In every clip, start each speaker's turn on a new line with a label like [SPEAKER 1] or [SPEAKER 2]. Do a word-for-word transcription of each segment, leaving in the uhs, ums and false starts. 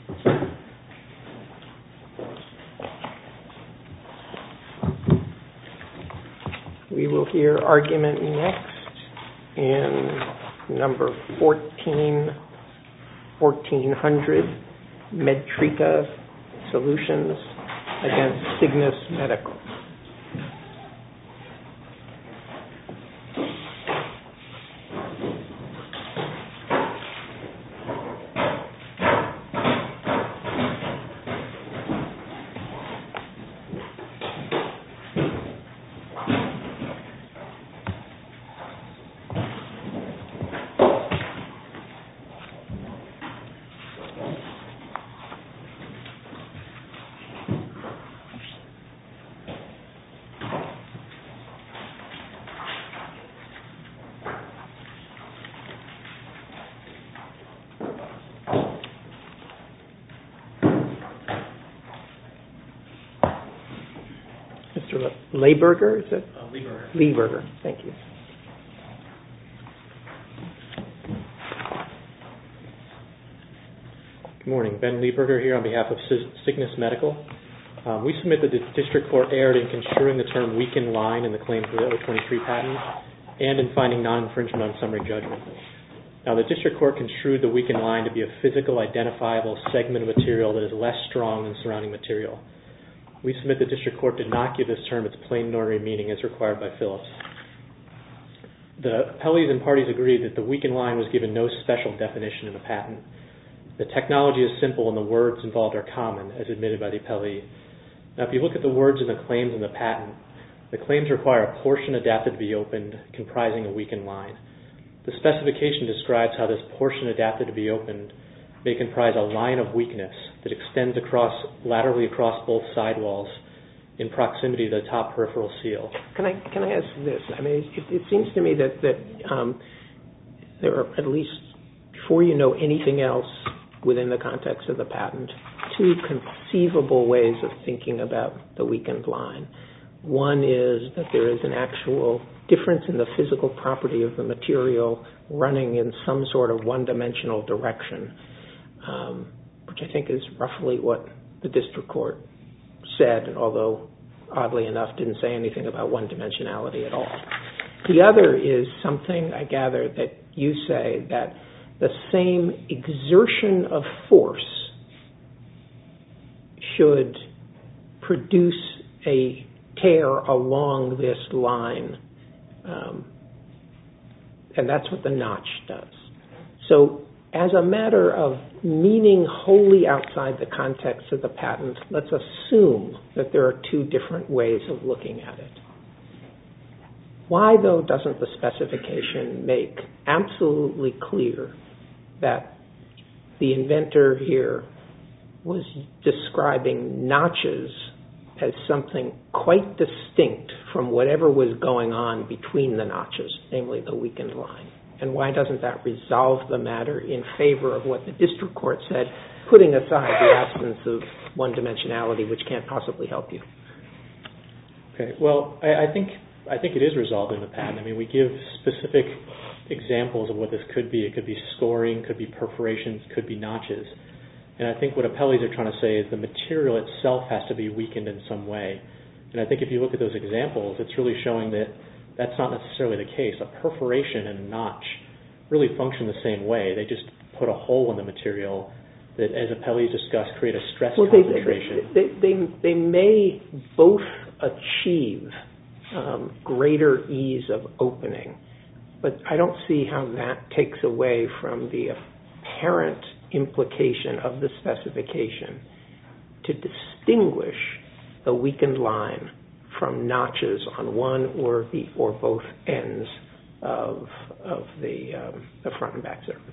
[SPEAKER 1] We will hear argument next in number fourteen, fourteen hundred, Medtrika Solutions against Cygnus Medical. Mister Leiberger, is it?
[SPEAKER 2] Uh, Leiberger.
[SPEAKER 1] Leiberger, thank you.
[SPEAKER 2] Good morning. Ben Leiberger here on behalf of Cygnus Medical. Um, we submit that the district court erred in construing the term weakened line in the claim for the oh twenty-three patent and in finding non-infringement on summary judgment. Now, the district court construed the weakened line to be a physical, identifiable segment of material that is less strong than surrounding material. We submit the district court did not give this term its plain and ordinary meaning as required by Phillips. The appellees and parties agreed that the weakened line was given no special definition in the patent. The technology is simple and the words involved are common, as admitted by the appellee. Now, if you look at the words in the claims in the patent, the claims require a portion adapted to be opened comprising a weakened line. The specification describes how this portion adapted to be opened may comprise a line of weakness that extends across laterally across both sidewalls in proximity to the top peripheral seal.
[SPEAKER 1] Can I can I ask this? I mean, it, it seems to me that that um, there are, at least before you know anything else within the context of the patent, two conceivable ways of thinking about the weakened line. One is that there is an actual difference in the physical property of the material running in some sort of one-dimensional direction, um, which I think is roughly what the district court said, although oddly enough didn't say anything about one-dimensionality at all. The other is something, I gather, that you say that the same exertion of force should produce a tear along this line, um, and that's what the notch does. So as a matter of meaning wholly outside the context of the patent, let's assume that there are two different ways of looking at it. Why, though, doesn't the specification make absolutely clear that the inventor here was describing notches as something quite distinct from whatever was going on between the notches, namely the weakened line? And why doesn't that resolve the matter in favor of what the district court said, putting aside the absence of one-dimensionality, which can't possibly help you?
[SPEAKER 2] Okay, well, I, I think I think it is resolved in the patent. I mean, we give specific examples of what this could be. It could be scoring, could be perforations, could be notches. And I think what appellees are trying to say is the material itself has to be weakened in some way. And I think if you look at those examples, it's really showing that that's not necessarily the case. A perforation and a notch really function the same way. They just put a hole in the material that, as appellees discussed, create a stress well, concentration.
[SPEAKER 1] They, they, they, they may both achieve um, greater ease of opening, but I don't see how that takes away from the apparent implication of the specification to distinguish the weakened line from notches on one or the or both ends of of the um, the front and back surface.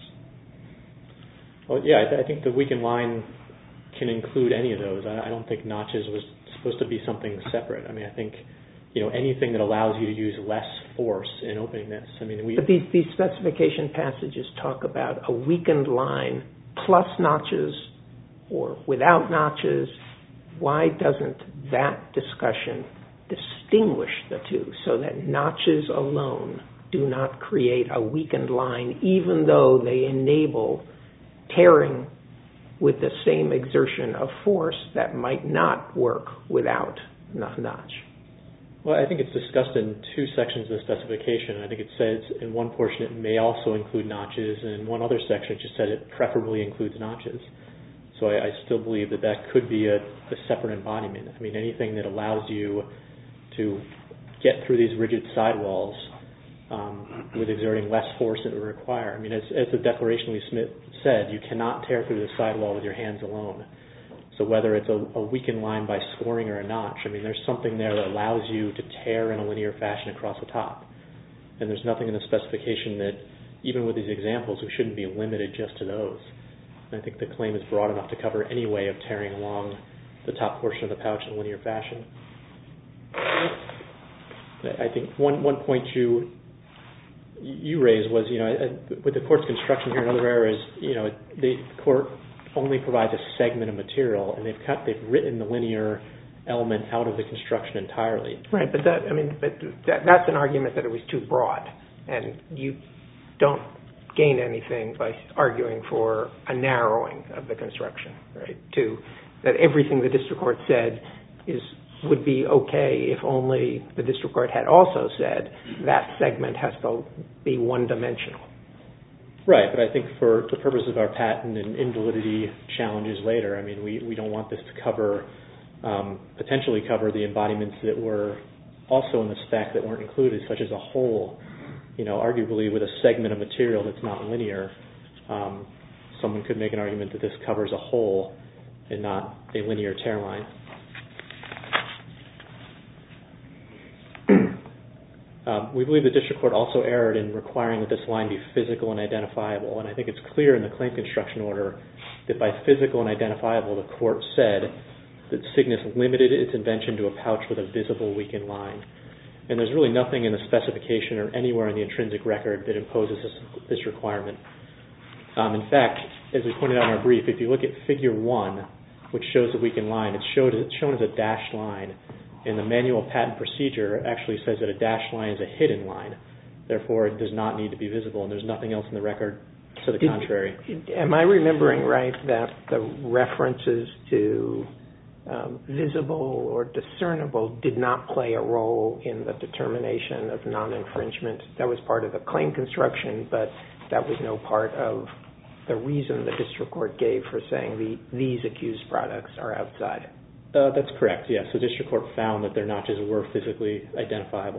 [SPEAKER 2] Well, yeah, I, th- I think the weakened line can include any of those. I, I don't think notches was supposed to be something separate. I mean, I think you know anything that allows you to use less force in opening this. I mean, we.
[SPEAKER 1] But these these specification passages talk about a weakened line plus notches or without notches. Why doesn't that discussion distinguish the two so that notches alone do not create a weakened line, even though they enable tearing with the same exertion of force that might not work without a notch?
[SPEAKER 2] Well, I think it's discussed in two sections of the specification. I think it says in one portion it may also include notches, and in one other section it just said it preferably includes notches. So I, I still believe that that could be a, a separate embodiment. I mean, anything that allows you to get through these rigid sidewalls um, with exerting less force than it would require. I mean, as, as the declaration we Smith said, you cannot tear through the sidewall with your hands alone. So whether it's a, a weakened line by scoring or a notch, I mean, there's something there that allows you to tear in a linear fashion across the top. And there's nothing in the specification that, even with these examples, we shouldn't be limited just to those. And I think the claim is broad enough to cover any way of tearing along the top portion of the pouch in a linear fashion. I think one, one point you you raised was, you know, with the court's construction here in other areas, you know, the court only provides a segment of material, and they've cut, they've written the linear element out of the construction entirely.
[SPEAKER 1] Right, but that, I mean, but that, that's an argument that it was too broad, and you don't gain anything by arguing for a narrowing of the construction, right? To that everything the district court said is would be okay if only the district court had also said that segment has to be one-dimensional.
[SPEAKER 2] Right, but I think for the purpose of our patent and invalidity challenges later, I mean, we, we don't want this to cover, um, potentially cover the embodiments that were also in the spec that weren't included, such as a hole, you know, arguably with a segment of material that's not linear. Um, someone could make an argument that this covers a hole and not a linear tear line. Um, we believe the district court also erred in requiring that this line be physical and identifiable, and I think it's clear in the claim construction order that by physical and identifiable, the court said that Cygnus limited its invention to a pouch with a visible weakened line. And there's really nothing in the specification or anywhere in the intrinsic record that imposes this, this requirement. Um, in fact, as we pointed out in our brief, if you look at figure one, which shows the weakened line, it's, showed, it's shown as a dashed line. And the manual patent procedure actually says that a dashed line is a hidden line. Therefore, it does not need to be visible, and there's nothing else in the record to the Did, contrary.
[SPEAKER 1] Am I remembering right that the references to um, visible or discernible did not play a role in the determination of non-infringement? That was part of the claim construction, but that was no part of the reason the district court gave for saying the, these accused products are outside.
[SPEAKER 2] Uh, that's correct, yes. The district court found that their notches were physically identifiable.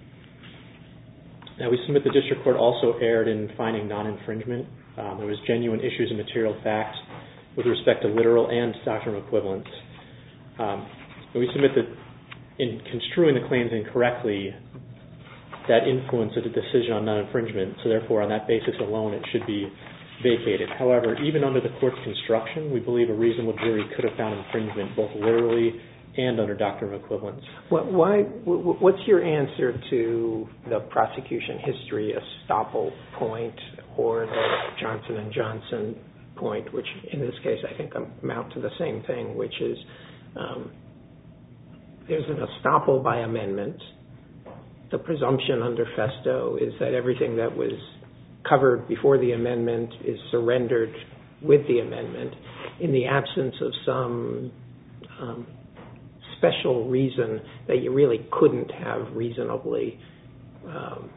[SPEAKER 2] Now, we submit the district court also erred in finding non-infringement. Um, there was genuine issues of material facts with respect to literal and doctrinal equivalence. Um, and we submit that in construing the claims incorrectly, that influenced the decision on non-infringement, so therefore on that basis alone it should be vacated. However, even under the court's construction, we believe a reasonable jury could have found infringement both literally and under doctrinal equivalence.
[SPEAKER 1] What, why, what's your answer to the prosecution history estoppel point or the Johnson and Johnson point, which in this case I think amount to the same thing, which is um, there's an estoppel by amendment. The presumption under Festo is that everything that was covered before the amendment is surrendered with the amendment in the absence of some um, special reason that you really couldn't have reasonably um,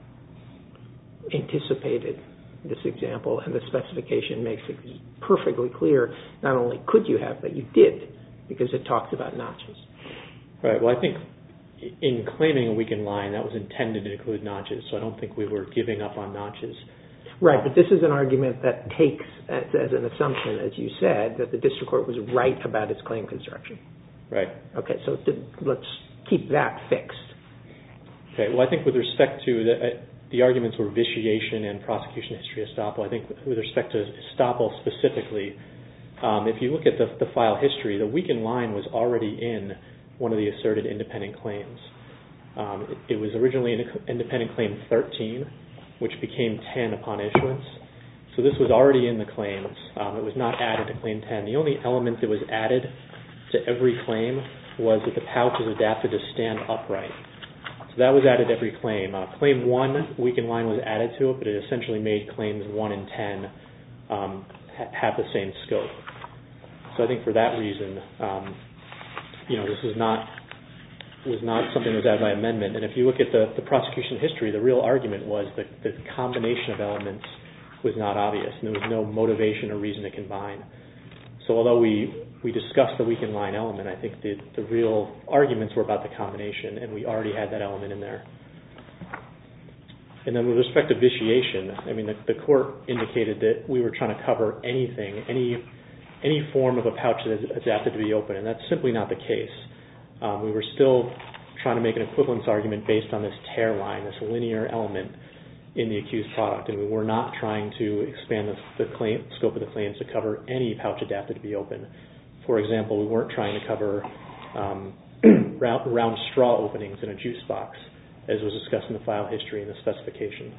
[SPEAKER 1] anticipated this example, and the specification makes it perfectly clear not only could you have, but you did, because it talks about notches.
[SPEAKER 2] Right, well I think in claiming a weakened line that was intended to include notches, so I don't think we were giving up on notches.
[SPEAKER 1] Right, but this is an argument that takes as, as an assumption, as you said, that the district court was right about its claim construction.
[SPEAKER 2] Right.
[SPEAKER 1] Okay, so th- let's keep that fixed.
[SPEAKER 2] Okay, well I think with respect to the, uh, the arguments were vitiation and prosecution history estoppel. I think with respect to estoppel specifically, um, if you look at the, the file history, the weakened line was already in one of the asserted independent claims. Um, it, it was originally an independent claim thirteen, which became ten upon issuance. So this was already in the claims. Um, it was not added to claim ten. The only element that was added to every claim was that the pouch is adapted to stand upright. So that was added to every claim. Uh, claim one, weakened line was added to it, but it essentially made claims one and ten um, ha- have the same scope. So I think for that reason, um, you know, this is not was not something that was added by amendment. And if you look at the, the prosecution history, the real argument was that the combination of elements was not obvious, and there was no motivation or reason to combine. So although we, we discussed the weakened line element, I think the, the real arguments were about the combination, and we already had that element in there. And then with respect to vitiation, I mean, the, the court indicated that we were trying to cover anything, any any form of a pouch that is adapted to be open, and that's simply not the case. Um, we were still trying to make an equivalence argument based on this tear line, this linear element in the accused product, and we were not trying to expand the, the claim, scope of the claims to cover any pouch adapted to be open. For example, we weren't trying to cover um, round, round straw openings in a juice box, as was discussed in the file history and the specification.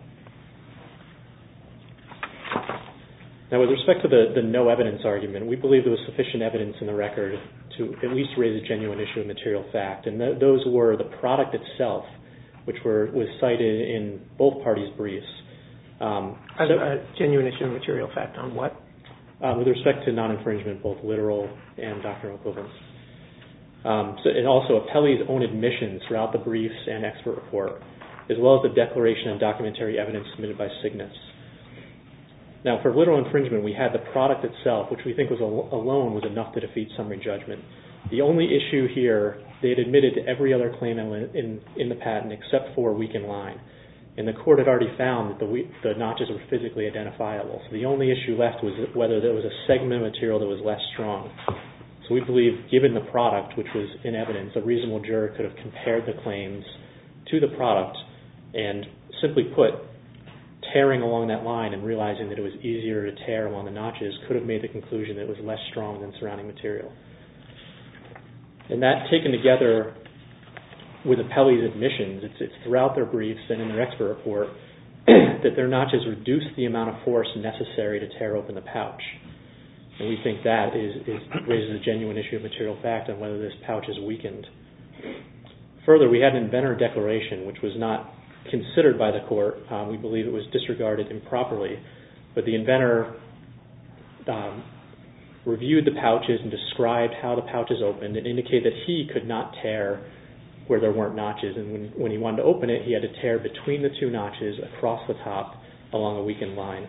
[SPEAKER 2] Now, with respect to the, the no evidence argument, we believe there was sufficient evidence in the record to at least raise a genuine issue of material fact, and th- those were the product itself, which were was cited in both parties' briefs. Um,
[SPEAKER 1] a,
[SPEAKER 2] so,
[SPEAKER 1] a genuine issue of material fact on what?
[SPEAKER 2] Uh, with respect to non-infringement, both literal and doctrinal equivalence. Um, so, and also Appellee's own admissions throughout the briefs and expert report, as well as the declaration and documentary evidence submitted by Cygnus. Now, for literal infringement, we had the product itself, which we think was al- alone was enough to defeat summary judgment. The only issue here, they had admitted to every other claim in, in, in the patent except for weakened line. And the court had already found that the, we, the notches were physically identifiable. So the only issue left was whether there was a segment of material that was less strong. So we believe, given the product, which was in evidence, a reasonable juror could have compared the claims to the product and simply put, tearing along that line and realizing that it was easier to tear along the notches could have made the conclusion that it was less strong than surrounding material. And that, taken together with Appellee's admissions, it's, it's throughout their briefs and in their expert report that their notches reduce the amount of force necessary to tear open the pouch. And we think that is, is raises a genuine issue of material fact on whether this pouch is weakened. Further, we had an inventor declaration, which was not considered by the court. Um, we believe it was disregarded improperly, but the inventor um, reviewed the pouches and described how the pouches opened and indicated that he could not tear where there weren't notches, and when, when he wanted to open it, he had to tear between the two notches across the top along a weakened line.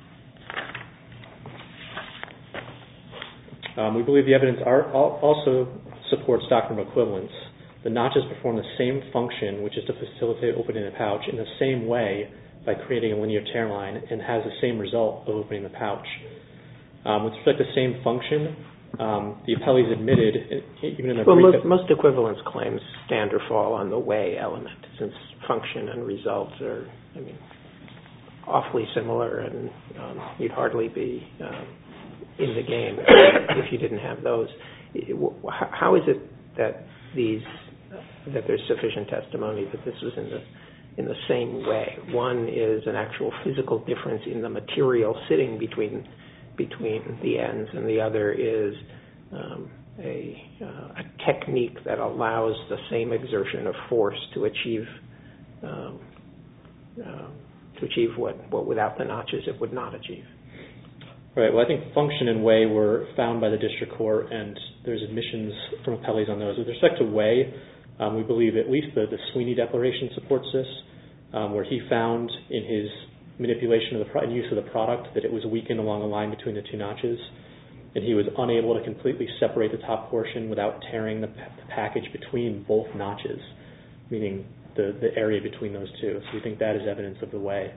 [SPEAKER 2] Um, we believe the evidence are, also supports doctrine of equivalence. The notches perform the same function, which is to facilitate opening the pouch, in the same way by creating a linear tear line, and has the same result of opening the pouch. Um, with respect to the same function, um, the appellees admitted, even in their
[SPEAKER 1] well,
[SPEAKER 2] brief...
[SPEAKER 1] Most, most equivalence claims stand or fall on the way element, since function and results are, I mean, awfully similar, and um, you'd hardly be um, in the game if you didn't have those. How is it that these that there's sufficient testimony that this was in the in the same way? One is an actual physical difference in the material sitting between between the ends, and the other is um, a, uh, a technique that allows the same exertion of force to achieve um, uh, to achieve what, what without the notches it would not achieve.
[SPEAKER 2] Right. Well, I think function and way were found by the district court, and there's admissions from appellees on those. With respect to way, um, we believe at least the, the Sweeney Declaration supports this, um, where he found in his manipulation of the pro- and use of the product that it was weakened along the line between the two notches, and he was unable to completely separate the top portion without tearing the, pa- the package between both notches, meaning the, the area between those two. So we think that is evidence of the way.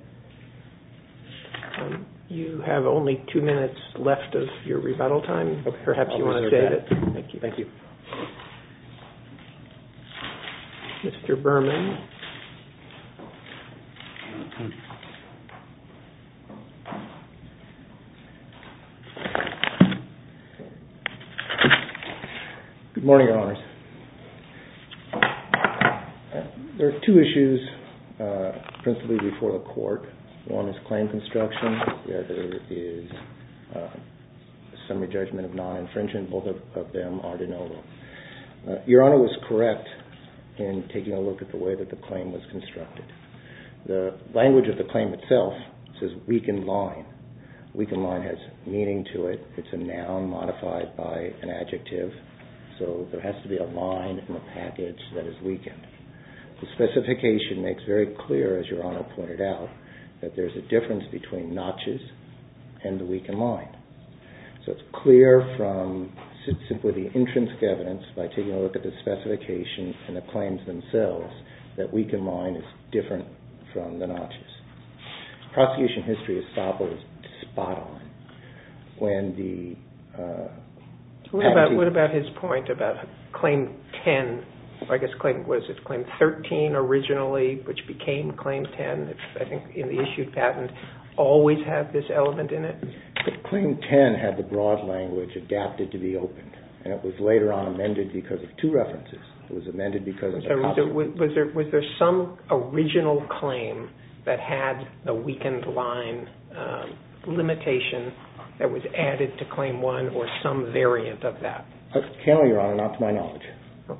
[SPEAKER 1] Um, you have only two minutes left of your rebuttal time.
[SPEAKER 2] Okay.
[SPEAKER 1] Perhaps
[SPEAKER 2] I'll
[SPEAKER 1] you want to
[SPEAKER 2] reserve
[SPEAKER 1] save
[SPEAKER 2] that.
[SPEAKER 1] it. Thank you.
[SPEAKER 2] Thank you.
[SPEAKER 1] Mister Berman.
[SPEAKER 3] Good morning, Your Honors. There are two issues uh, principally before the court. One is claim construction. The other is uh, summary judgment of non-infringement. Both of, of them are de novo. Uh, Your Honor was correct in taking a look at the way that the claim was constructed. The language of the claim itself says weakened line. Weakened line has meaning to it. It's a noun modified by an adjective. So there has to be a line in the package that is weakened. The specification makes very clear, as Your Honor pointed out, that there's a difference between notches and the weakened line. So it's clear from simply the intrinsic evidence by taking a look at the specification and the claims themselves that weakened line is different from the notches. Prosecution history estoppel is spot on. When the uh,
[SPEAKER 1] what about what about his point about Claim ten? I guess claim was it Claim thirteen originally, which became Claim ten. It's, I think in the issued patent, always had this element in it.
[SPEAKER 3] Claim ten had the broad language adapted to be opened, and it was later on amended because of two references. It was amended because of
[SPEAKER 1] so
[SPEAKER 3] the
[SPEAKER 1] was there, was there was there some original claim that had the weakened line um, limitation that was added to Claim one, or some variant of that?
[SPEAKER 3] Uh, candidly, Your Honor, not to my knowledge.
[SPEAKER 1] Oh.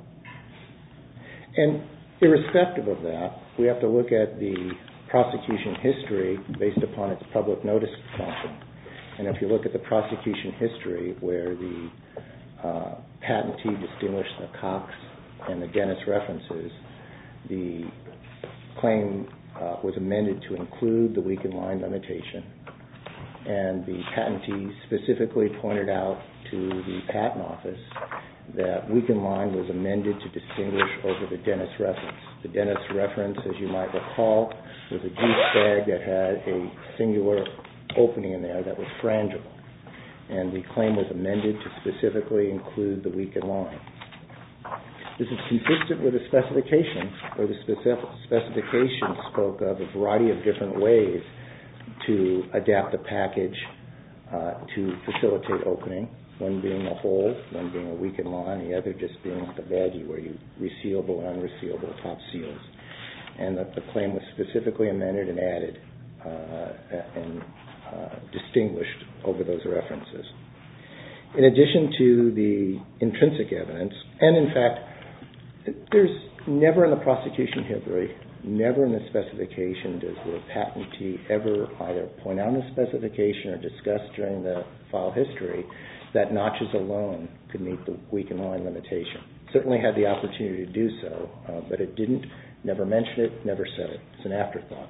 [SPEAKER 3] And irrespective of that, we have to look at the prosecution history based upon its public notice function. And if you look at the prosecution history where the uh, patentee distinguished the Cox and the Dennis references, the claim uh, was amended to include the weakened line limitation. And the patentee specifically pointed out to the patent office that weakened line was amended to distinguish over the Dennis reference. The Dennis reference, as you might recall, was a juice bag that had a singular opening in there that was frangible. And the claim was amended to specifically include the weakened line. This is consistent with the specification, where the specific specification spoke of a variety of different ways to adapt the package uh, to facilitate opening, one being a hole, one being a weakened line, the other just being like a baggie where you resealable and unresealable top seals. And that the claim was specifically amended and added uh, and uh, distinguished over those references. In addition to the intrinsic evidence, and in fact, there's never in the prosecution history, never in the specification does the patentee ever either point out in the specification or discuss during the file history that notches alone could meet the weakened line limitation. Certainly had the opportunity to do so, uh, but it didn't, never mentioned it, never said it. It's an afterthought.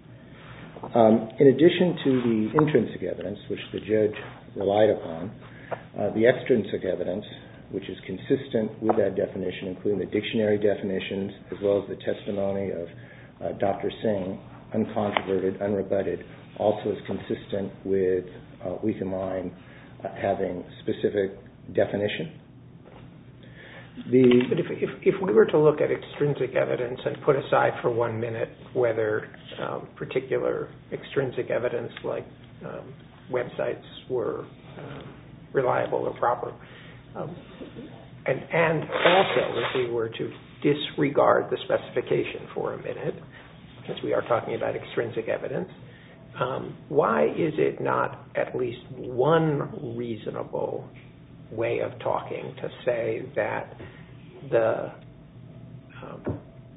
[SPEAKER 3] Um, in addition to the intrinsic evidence, which the judge relied upon, uh, the extrinsic evidence, which is consistent with that definition, including the dictionary definitions, as well as the testimony of uh, Doctor Singh, uncontroverted, unrebutted, also is consistent with uh, weakened line uh, having specific definition. The
[SPEAKER 1] but if, if, if we were to look at extrinsic evidence and put aside for one minute whether um, particular extrinsic evidence like um, websites were um, reliable or proper, Um, and, and also, if we were to disregard the specification for a minute, because we are talking about extrinsic evidence, um, why is it not at least one reasonable way of talking to say that the um,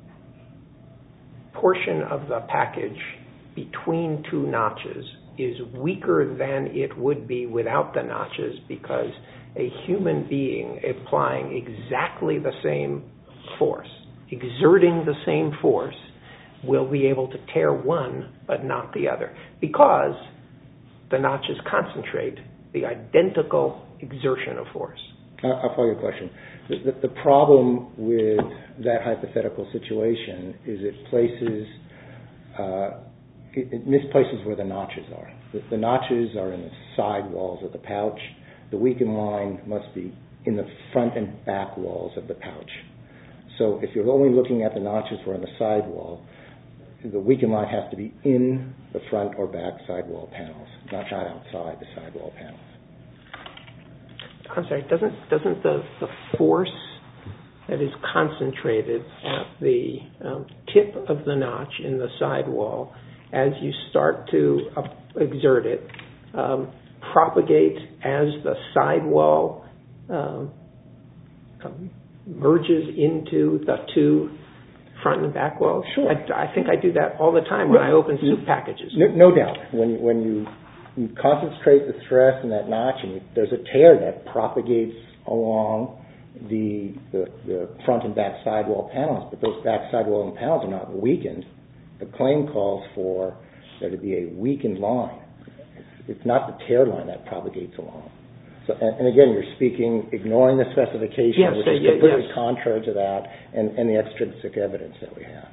[SPEAKER 1] portion of the package between two notches is weaker than it would be without the notches, because a human being applying exactly the same force, exerting the same force, will be able to tear one but not the other, because the notches concentrate the identical exertion of force.
[SPEAKER 3] I'll follow your question. The, the, the problem with that hypothetical situation is it places, uh, it, it misplaces where the notches are. The, the notches are in the side walls of the pouch. The weakened line must be in the front and back walls of the pouch. So if you're only looking at the notches where on the side wall, the weakened line has to be in the front or back sidewall panels, not outside the sidewall panels.
[SPEAKER 1] I'm sorry, doesn't doesn't the, the force that is concentrated at the um, tip of the notch in the sidewall, as you start to uh, exert it, um, propagate as the sidewall um, um, merges into the two front and back walls?
[SPEAKER 3] Sure.
[SPEAKER 1] I, I think I do that all the time when no, I open soup packages.
[SPEAKER 3] No, no doubt. When you, when you you concentrate the stress in that notch, and there's a tear that propagates along the, the, the front and back sidewall panels, but those back sidewall panels are not weakened. The claim calls for there to be a weakened line. It's, it's not the tear line that propagates along. So, and, and again, you're speaking, ignoring the specification,
[SPEAKER 1] yes,
[SPEAKER 3] which
[SPEAKER 1] uh,
[SPEAKER 3] is
[SPEAKER 1] yes,
[SPEAKER 3] completely
[SPEAKER 1] yes.
[SPEAKER 3] contrary to that, and, and the extrinsic evidence that we have.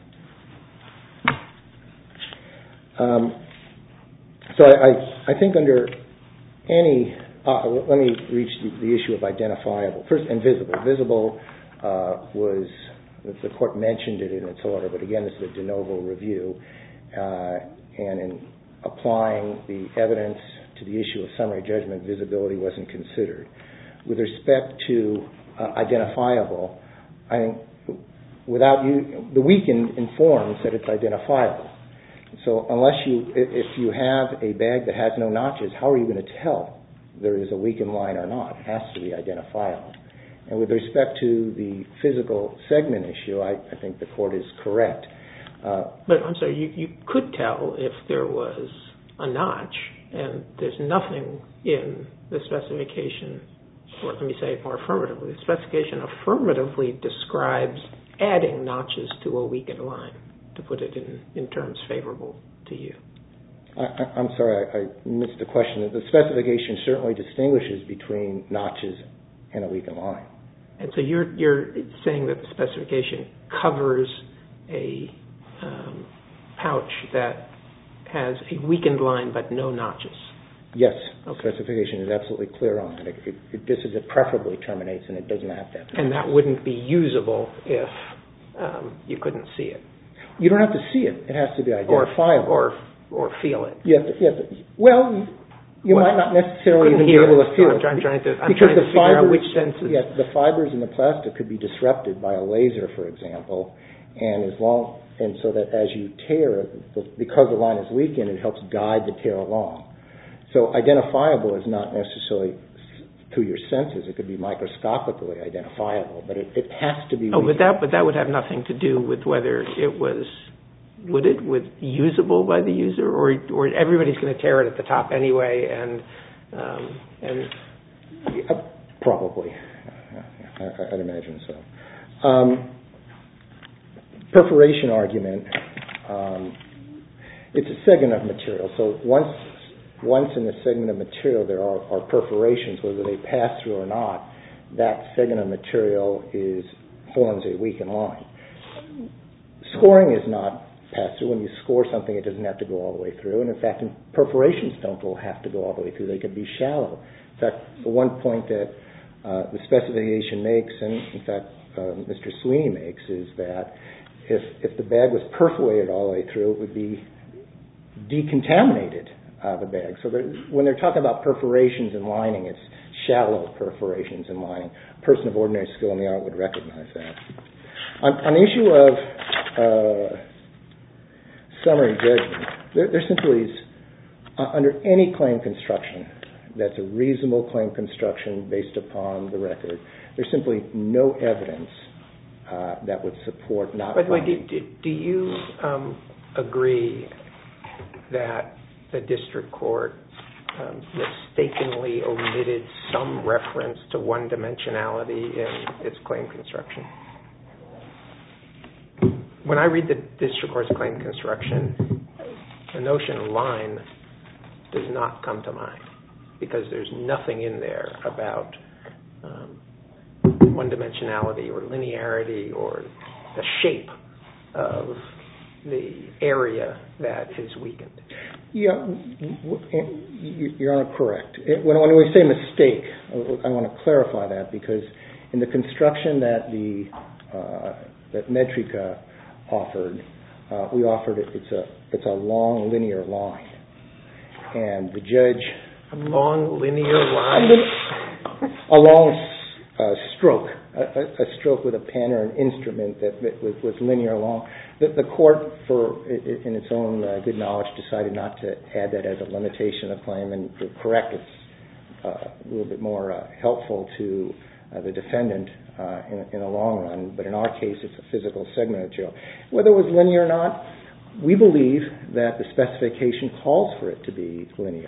[SPEAKER 3] Um, so I, I, I think under any, uh, let me reach the, the issue of identifiable. First, invisible. Visible uh, was, the court mentioned it in its order, but again, this is a de novo review, uh, and in applying the evidence to the issue of summary judgment, visibility wasn't considered. With respect to uh, identifiable, I think without you, the weakened informs that it's identifiable. So unless you, if you have a bag that has no notches, how are you going to tell there is a weakened line or not? It has to be identifiable. And with respect to the physical segment issue, I, I think the court is correct. Uh,
[SPEAKER 1] but I'm sorry, you, you could tell if there was a notch, and there's nothing in the specification, or let me say it more affirmatively, the specification affirmatively describes adding notches to a weakened line, to put it in, in terms favorable to you.
[SPEAKER 3] I, I'm sorry, I, I missed the question. The specification certainly distinguishes between notches and a weakened line.
[SPEAKER 1] And so you're you're saying that the specification covers a um, pouch that has a weakened line but no notches?
[SPEAKER 3] Yes,
[SPEAKER 1] okay.
[SPEAKER 3] The specification is absolutely clear on that. It, it, it, this is it preferably terminates, and it doesn't have to have notches.
[SPEAKER 1] And that wouldn't be usable if um, you couldn't see it?
[SPEAKER 3] You don't have to see it. It has to be identifiable.
[SPEAKER 1] Or, or, or feel it.
[SPEAKER 3] Yeah, yeah. Well, you
[SPEAKER 1] well,
[SPEAKER 3] might not necessarily even be
[SPEAKER 1] able
[SPEAKER 3] it. to feel
[SPEAKER 1] so
[SPEAKER 3] it.
[SPEAKER 1] I'm trying to, I'm
[SPEAKER 3] because
[SPEAKER 1] trying
[SPEAKER 3] the
[SPEAKER 1] to figure
[SPEAKER 3] fibers,
[SPEAKER 1] out which senses.
[SPEAKER 3] Yeah, the fibers in the plastic could be disrupted by a laser, for example, and as long and so that as you tear, because the line is weakened, it helps guide the tear along. So identifiable is not necessarily through your senses. It could be microscopically identifiable, but it, it has to be.
[SPEAKER 1] Oh,
[SPEAKER 3] weakened.
[SPEAKER 1] but that but that would have nothing to do with whether it was. Would it with usable by the user, or or everybody's going to tear it at the top anyway, and um, and
[SPEAKER 3] yeah, probably, I, I'd imagine so. Um, perforation argument. Um, it's a segment of material. So once once in the segment of material there are, are perforations, whether they pass through or not, that segment of material is forms a weakened line. Scoring is not pass through. When you score something, it doesn't have to go all the way through. And in fact, perforations don't have to go all the way through. They could be shallow. In fact, the one point that uh, the specification makes, and in fact, uh, Mister Sweeney makes, is that if if the bag was perforated all the way through, it would be decontaminated uh, the bag. So when they're talking about perforations and lining, it's shallow perforations and lining. A person of ordinary skill in the art would recognize that. On, on the issue of uh, summary judgment, there, there simply is, uh, under any claim construction that's a reasonable claim construction based upon the record, there's simply no evidence uh, that would support not
[SPEAKER 1] By the way,
[SPEAKER 3] finding.
[SPEAKER 1] do, do, do you um, agree that the district court um, mistakenly omitted some reference to one-dimensionality in its claim construction? When I read the district court's claim construction, the notion of line does not come to mind, because there's nothing in there about um, one-dimensionality or linearity or the shape of the area that is weakened.
[SPEAKER 3] Yeah, you're correct. When, when we say mistake, I want to clarify that, because in the construction that the uh, that Metrica offered, uh, we offered it. It's a it's a long linear line, and the judge
[SPEAKER 1] a long linear line,
[SPEAKER 3] a, a long uh, stroke, a, a stroke with a pen or an instrument that, that was, was linear long. The, the court, for in its own uh, good knowledge, decided not to add that as a limitation of claim, and to correct it's uh, a little bit more uh, helpful to uh, the defendant uh, in, in the long run. But in our case, it's a physical segment of material. Whether it was linear or not, we believe that the specification calls for it to be linear.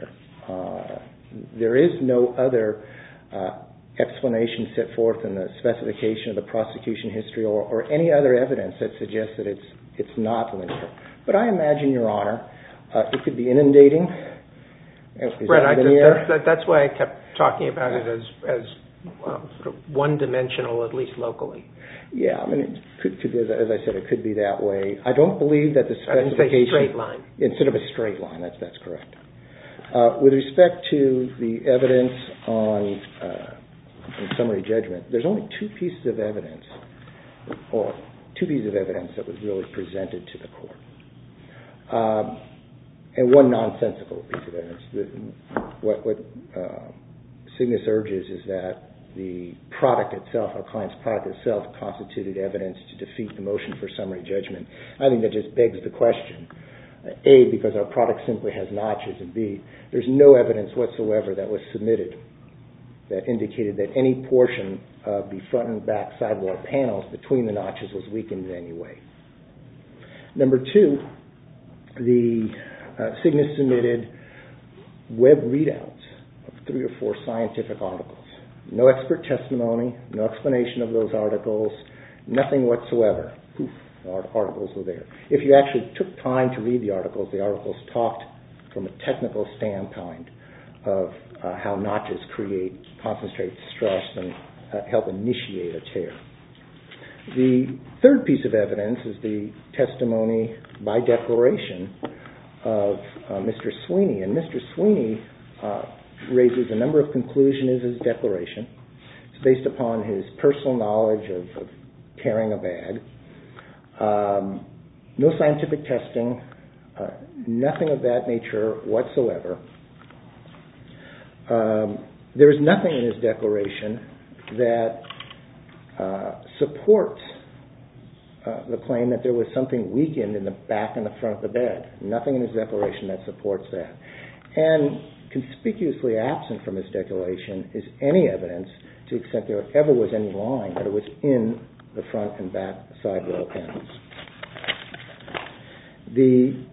[SPEAKER 3] Uh, there is no other uh, explanation set forth in the specification of the prosecution history or, or any other evidence that suggests that it's it's not linear. But I imagine, Your Honor, uh, it could be inundating. Is
[SPEAKER 1] right,
[SPEAKER 3] that
[SPEAKER 1] I
[SPEAKER 3] linear?
[SPEAKER 1] just, that, that's why I kept talking about it as as um, sort of one-dimensional, at least locally.
[SPEAKER 3] Yeah, I mean, it could, could be, as I said, it could be that way. I don't believe that the
[SPEAKER 1] I didn't say
[SPEAKER 3] specification...
[SPEAKER 1] straight line.
[SPEAKER 3] Instead of a straight line, that's that's correct. Uh, with respect to the evidence on uh, in summary judgment, there's only two pieces of evidence, or two pieces of evidence that was really presented to the court. Um, and one nonsensical piece of evidence. The, what what uh, Cygnus urges is that the product itself, our client's product itself, constituted evidence to defeat the motion for summary judgment. I think that just begs the question. A, because our product simply has notches, and B, there's no evidence whatsoever that was submitted that indicated that any portion of the front and back sidewall panels between the notches was weakened in any way. Number two, the uh, Cygnus submitted web readouts of three or four scientific articles. No expert testimony, no explanation of those articles, nothing whatsoever. Poof. Articles were there. If you actually took time to read the articles, the articles talked from a technical standpoint of uh, how notches create, concentrate stress and uh, help initiate a tear. The third piece of evidence is the testimony by declaration of uh, Mister Sweeney. And Mister Sweeney uh, raises a number of conclusions in his declaration. It's based upon his personal knowledge of, of carrying a bag. Um, no scientific testing, uh, nothing of that nature whatsoever. Um, there is nothing in his declaration that uh, supports uh, the claim that there was something weakened in the back and the front of the bed. Nothing in his declaration that supports that. And conspicuously absent from his declaration is any evidence to the extent there ever was any line that it was in the front and back sidewall panels. The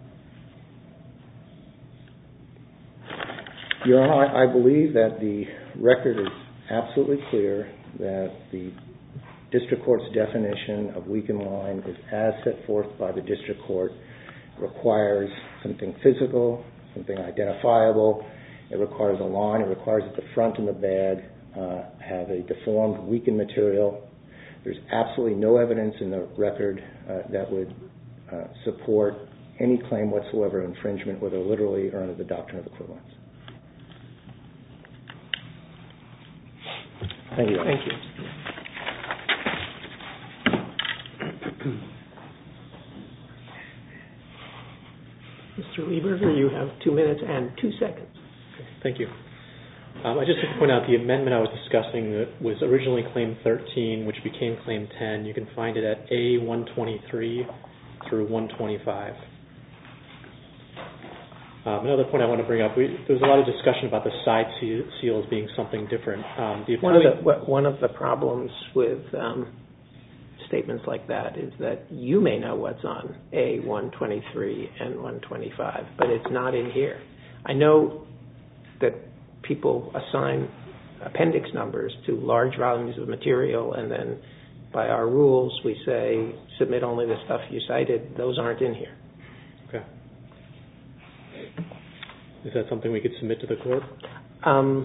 [SPEAKER 3] Your Honor, I believe that the record is absolutely clear that the district court's definition of weakened line is as set forth by the district court. It requires something physical, something identifiable. It requires a line. It requires that the front and the bag uh, have a deformed, weakened material. There's absolutely no evidence in the record uh, that would uh, support any claim whatsoever of infringement, whether literally or under the doctrine of equivalence. Thank you.
[SPEAKER 1] Thank you. Mister Lieberger, you have two minutes and two seconds.
[SPEAKER 2] Thank you. Um, I just want to point out the amendment I was discussing that was originally Claim thirteen, which became Claim ten. You can find it at A one twenty-three through one twenty-five. Um, another point I want to bring up, we, there was a lot of discussion about the side seals being something different. Um, the
[SPEAKER 1] one, of the, one of the problems with um, statements like that is that you may know what's on A one twenty-three and one twenty-five, but it's not in here. I know that people assign appendix numbers to large volumes of material, and then by our rules we say submit only the stuff you cited. Those aren't in here.
[SPEAKER 2] Okay. Is that something we could submit to the court?
[SPEAKER 1] Um,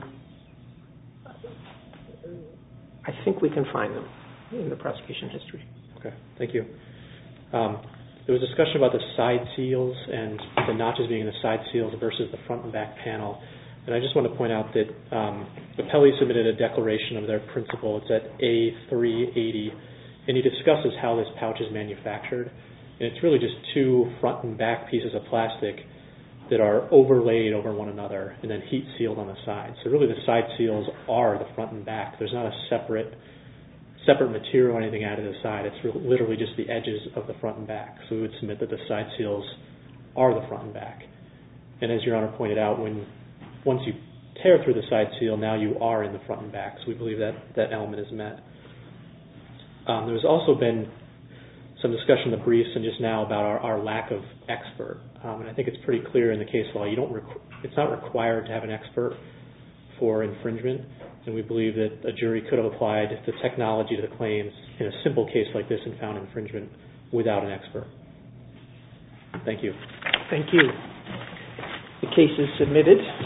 [SPEAKER 1] I think we can find them in the prosecution history.
[SPEAKER 2] Okay, thank you. Um, there was discussion about the side seals and the notches being in the side seals versus the front and back panel. And I just want to point out that um, Appelli submitted a declaration of their principle. It's at A three eighty, and he discusses how this pouch is manufactured. And it's really just two front and back pieces of plastic that are overlaid over one another and then heat sealed on the side. So really the side seals are the front and back. There's not a separate separate material or anything added to the side. It's really, literally just the edges of the front and back. So we would submit that the side seals are the front and back. And as Your Honor pointed out, when once you tear through the side seal, now you are in the front and back. So we believe that that element is met. Um, there's also been some discussion in the briefs and just now about our, our lack of expert. Um, and I think it's pretty clear in the case law. You don't. Requ- it's not required to have an expert for infringement, and we believe that a jury could have applied the technology to the claims in a simple case like this and found infringement without an expert. Thank you.
[SPEAKER 1] Thank you. The case is submitted.